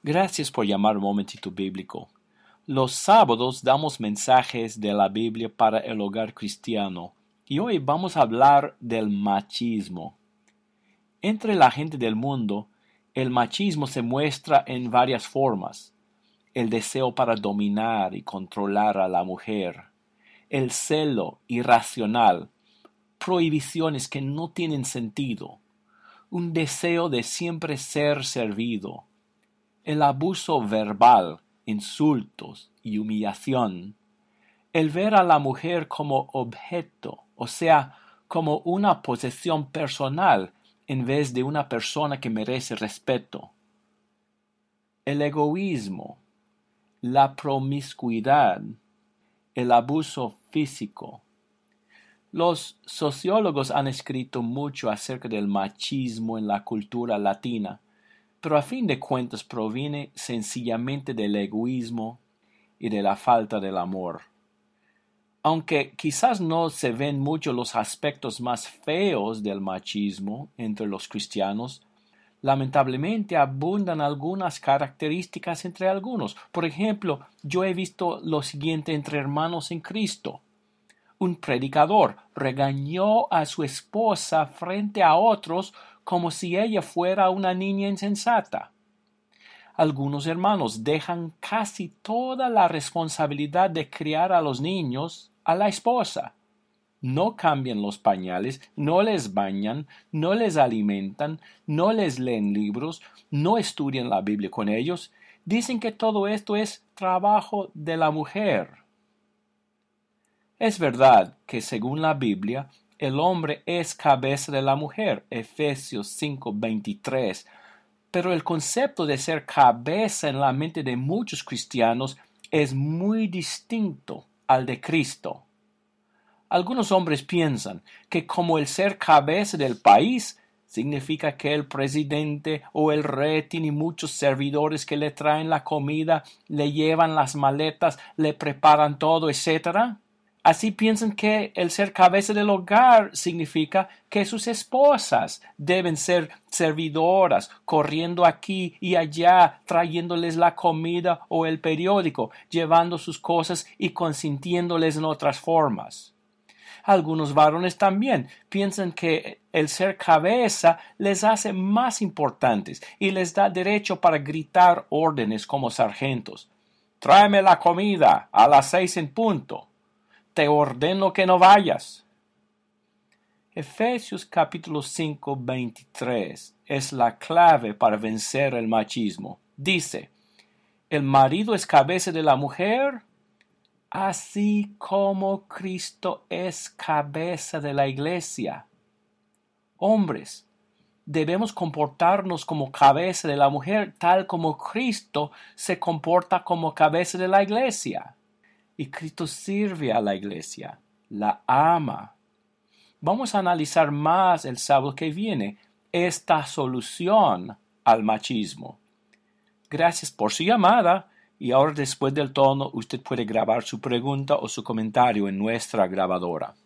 Gracias por llamar un momentito bíblico. Los sábados damos mensajes de la Biblia para el hogar cristiano y hoy vamos a hablar del machismo. Entre la gente del mundo, el machismo se muestra en varias formas. El deseo para dominar y controlar a la mujer, el celo irracional, prohibiciones que no tienen sentido, un deseo de siempre ser servido, el abuso verbal, insultos y humillación, el ver a la mujer como objeto, o sea, como una posesión personal en vez de una persona que merece respeto, el egoísmo, la promiscuidad, el abuso físico. Los sociólogos han escrito mucho acerca del machismo en la cultura latina, pero a fin de cuentas proviene sencillamente del egoísmo y de la falta del amor. Aunque quizás no se ven mucho los aspectos más feos del machismo entre los cristianos, lamentablemente abundan algunas características entre algunos. Por ejemplo, yo he visto lo siguiente entre hermanos en Cristo. Un predicador regañó a su esposa frente a otros como si ella fuera una niña insensata. Algunos hermanos dejan casi toda la responsabilidad de criar a los niños a la esposa. No cambian los pañales, no les bañan, no les alimentan, no les leen libros, no estudian la Biblia con ellos. Dicen que todo esto es trabajo de la mujer. Es verdad que según la Biblia, el hombre es cabeza de la mujer, Efesios 5:23, pero el concepto de ser cabeza en la mente de muchos cristianos es muy distinto al de Cristo. Algunos hombres piensan que como el ser cabeza del país significa que el presidente o el rey tiene muchos servidores que le traen la comida, le llevan las maletas, le preparan todo, etc. Así piensan que el ser cabeza del hogar significa que sus esposas deben ser servidoras, corriendo aquí y allá, trayéndoles la comida o el periódico, llevando sus cosas y consintiéndoles en otras formas. Algunos varones también piensan que el ser cabeza les hace más importantes y les da derecho para gritar órdenes como sargentos. Tráeme la comida a las 6 en punto. Te ordeno que no vayas. Efesios capítulo 5:23 es la clave para vencer el machismo. Dice, el marido es cabeza de la mujer, así como Cristo es cabeza de la iglesia. Hombres, debemos comportarnos como cabeza de la mujer tal como Cristo se comporta como cabeza de la iglesia. Y Cristo sirve a la iglesia, la ama. Vamos a analizar más el sábado que viene esta solución al machismo. Gracias por su llamada y ahora después del tono usted puede grabar su pregunta o su comentario en nuestra grabadora.